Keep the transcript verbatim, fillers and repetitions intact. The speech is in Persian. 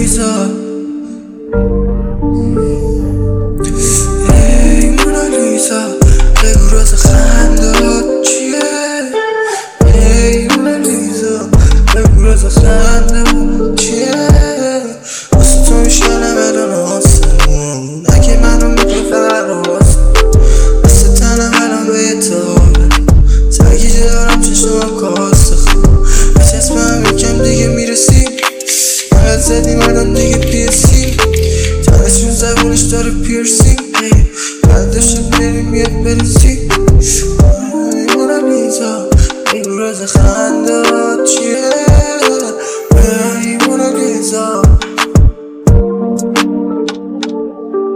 مونالیزا ای مونالیزا بگو راز خندات چیه ای مونالیزا بگو راز خندات چیه واسه تو میشکنم الان آسمون اگه منو میگه فراز واسه تنم الان به یه تابه سرگیجه دارم چشمم کاسته خوب به چسبم یکم دیگه میرسیم انقدر زدیم الان دیگه پیرسیم تنشون زبونش داره پیرسیم قدش رو بریم میاد برسیم ای مونالیزا بگو راز خندات چیه ای مونالیزا